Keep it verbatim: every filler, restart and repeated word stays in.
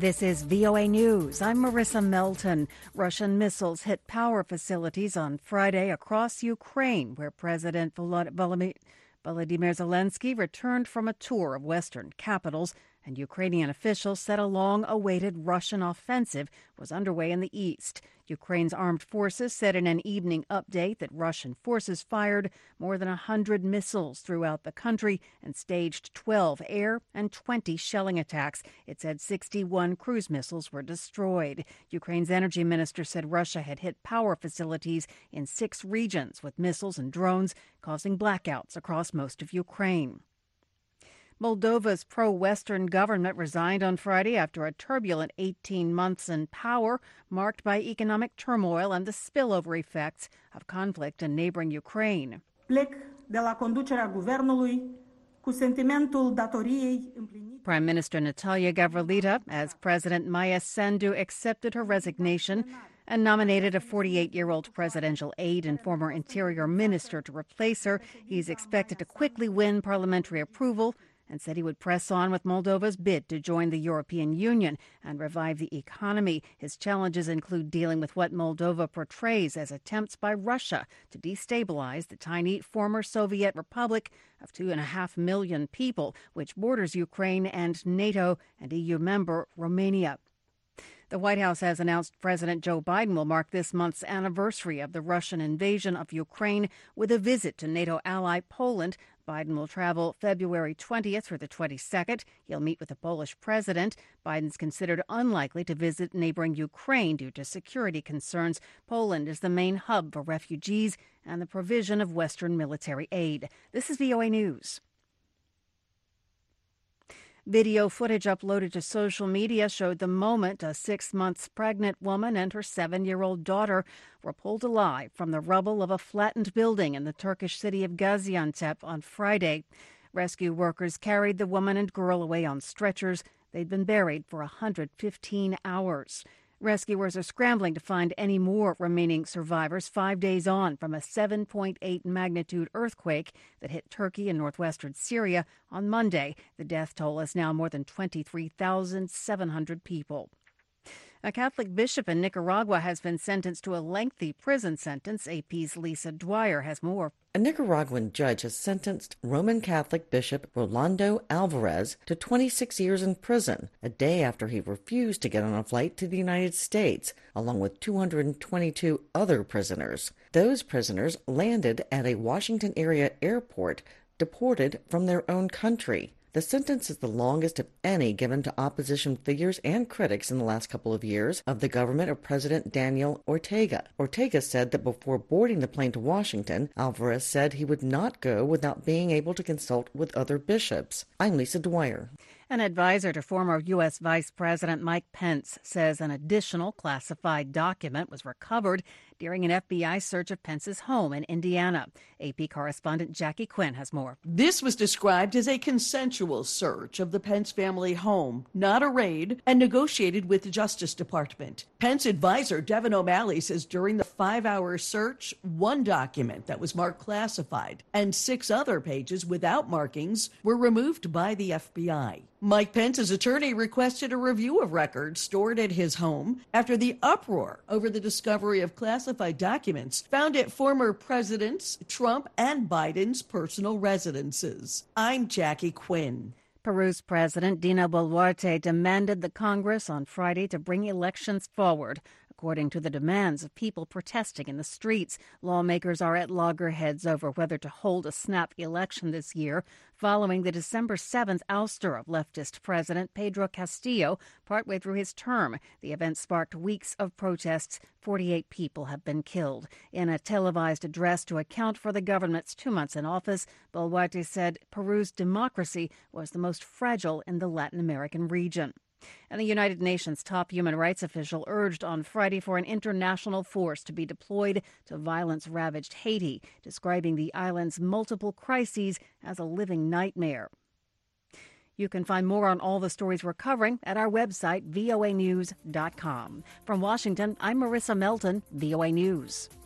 This is V O A News. I'm Marissa Melton. Russian missiles hit power facilities on Friday across Ukraine, where President Volodymyr Zelensky returned from a tour of Western capitals, and Ukrainian officials said a long-awaited Russian offensive was underway in the east. Ukraine's armed forces said in an evening update that Russian forces fired more than one hundred missiles throughout the country and staged twelve air and twenty shelling attacks. It said sixty-one cruise missiles were destroyed. Ukraine's energy minister said Russia had hit power facilities in six regions with missiles and drones, causing blackouts across most of Ukraine. Moldova's pro-Western government resigned on Friday after a turbulent eighteen months in power, marked by economic turmoil and the spillover effects of conflict in neighboring Ukraine. Plec de la conducerea guvernului cu sentimentul datoriei împlinite. Prime Minister Natalia Gavrilita, as President Maia Sandu accepted her resignation and nominated a forty-eight-year-old presidential aide and former interior minister to replace her. He's expected to quickly win parliamentary approval and said he would press on with Moldova's bid to join the European Union and revive the economy. His challenges include dealing with what Moldova portrays as attempts by Russia to destabilize the tiny former Soviet republic of two and a half million people, which borders Ukraine and NATO and E U member Romania. The White House has announced President Joe Biden will mark this month's anniversary of the Russian invasion of Ukraine with a visit to NATO ally Poland. Biden will travel February twentieth through the twenty-second. He'll meet with the Polish president. Biden's considered unlikely to visit neighboring Ukraine due to security concerns. Poland is the main hub for refugees and the provision of Western military aid. This is V O A News. Video footage uploaded to social media showed the moment a six months pregnant woman and her seven-year-old daughter were pulled alive from the rubble of a flattened building in the Turkish city of Gaziantep on Friday. Rescue workers carried the woman and girl away on stretchers. They'd been buried for one hundred fifteen hours. Rescuers are scrambling to find any more remaining survivors five days on from a seven point eight magnitude earthquake that hit Turkey and northwestern Syria on Monday. The death toll is now more than twenty-three thousand seven hundred people. A Catholic bishop in Nicaragua has been sentenced to a lengthy prison sentence. A P's Lisa Dwyer has more. A Nicaraguan judge has sentenced Roman Catholic Bishop Rolando Alvarez to twenty-six years in prison, a day after he refused to get on a flight to the United States, along with two hundred twenty-two other prisoners. Those prisoners landed at a Washington area airport, deported from their own country. The sentence is the longest of any given to opposition figures and critics in the last couple of years of the government of President Daniel Ortega. Ortega said that before boarding the plane to Washington, Alvarez said he would not go without being able to consult with other bishops. I'm Lisa Dwyer. An advisor to former U S Vice President Mike Pence says an additional classified document was recovered during an F B I search of Pence's home in Indiana. A P correspondent Jackie Quinn has more. This was described as a consensual search of the Pence family home, not a raid, and negotiated with the Justice Department. Pence advisor Devin O'Malley says during the five-hour search, one document that was marked classified and six other pages without markings were removed by the F B I. Mike Pence's attorney requested a review of records stored at his home after the uproar over the discovery of classified documents found at former presidents Trump and Biden's personal residences. I'm Jackie Quinn. Peru's President Dina Boluarte demanded the Congress on Friday to bring elections forward. According to the demands of people protesting in the streets, lawmakers are at loggerheads over whether to hold a snap election this year, following the December seventh ouster of leftist President Pedro Castillo partway through his term. The event sparked weeks of protests. forty-eight people have been killed. In a televised address to account for the government's two months in office, Boluarte said Peru's democracy was the most fragile in the Latin American region. And the United Nations top human rights official urged on Friday for an international force to be deployed to violence-ravaged Haiti, describing the island's multiple crises as a living nightmare. You can find more on all the stories we're covering at our website, V O A news dot com. From Washington, I'm Marissa Melton, V O A News.